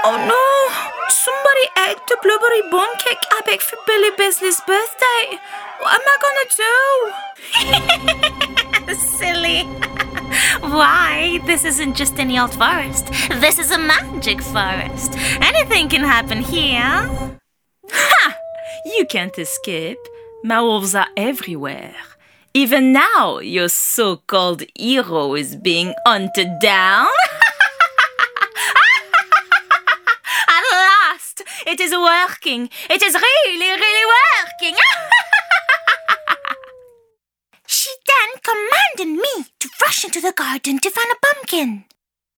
Oh no! Somebody ate the blueberry bun cake I baked for Billy Bisley's birthday. What am I gonna do? Silly. Why? This isn't just any old forest. This is a magic forest. Anything can happen here. Ha! You can't escape. Werewolves are everywhere. Even now, your so-called hero is being hunted down. At last, it is working. It is really, really working. She then commanded me to rush into the garden to find a pumpkin.